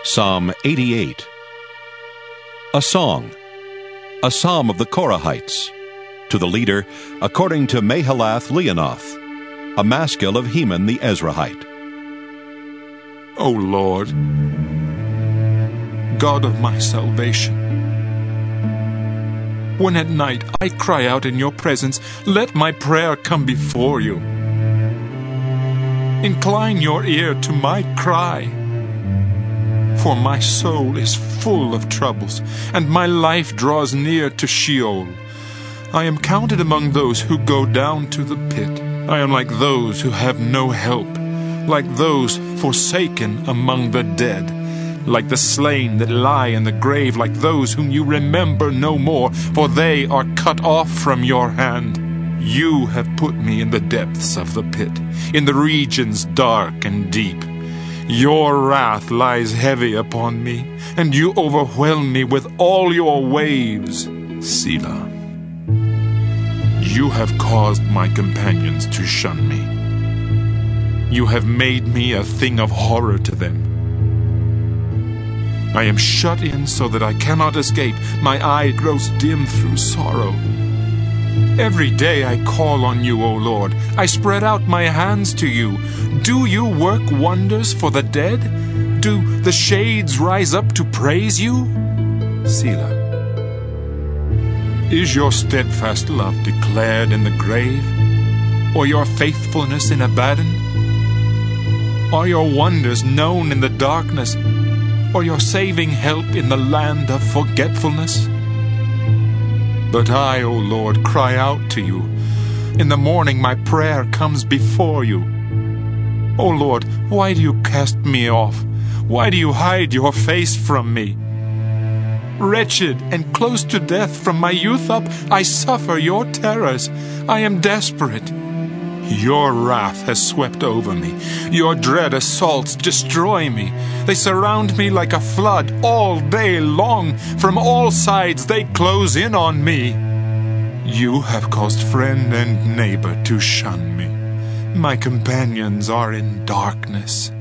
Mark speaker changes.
Speaker 1: Psalm 88. A song, a psalm of the Korahites. To the leader, according to Mahalath Leanoth, a maskil of Heman the Ezrahite.
Speaker 2: O Lord, God of my salvation, when at night I cry out in your presence, let my prayer come before you. Incline your ear to my cry, for my soul is full of troubles, and my life draws near to Sheol. I am counted among those who go down to the pit. I am like those who have no help, like those forsaken among the dead, like the slain that lie in the grave, like those whom you remember no more, for they are cut off from your hand. You have put me in the depths of the pit, in the regions dark and deep. Your wrath lies heavy upon me, and you overwhelm me with all your waves. Selah. You have caused my companions to shun me. You have made me a thing of horror to them. I am shut in so that I cannot escape. My eye grows dim through sorrow. Every day I call on you, O Lord. I spread out my hands to you. Do you work wonders for the dead? Do the shades rise up to praise you? Selah. Is your steadfast love declared in the grave, or your faithfulness in Abaddon? Are your wonders known in the darkness, or your saving help in the land of forgetfulness? But I, O Lord, cry out to you. In the morning my prayer comes before you. O Lord, why do you cast me off? Why do you hide your face from me? Wretched and close to death from my youth up, I suffer your terrors. I am desperate. Your wrath has swept over me. Your dread assaults destroy me. They surround me like a flood all day long. From all sides they close in on me. You have caused friend and neighbor to shun me. My companions are in darkness.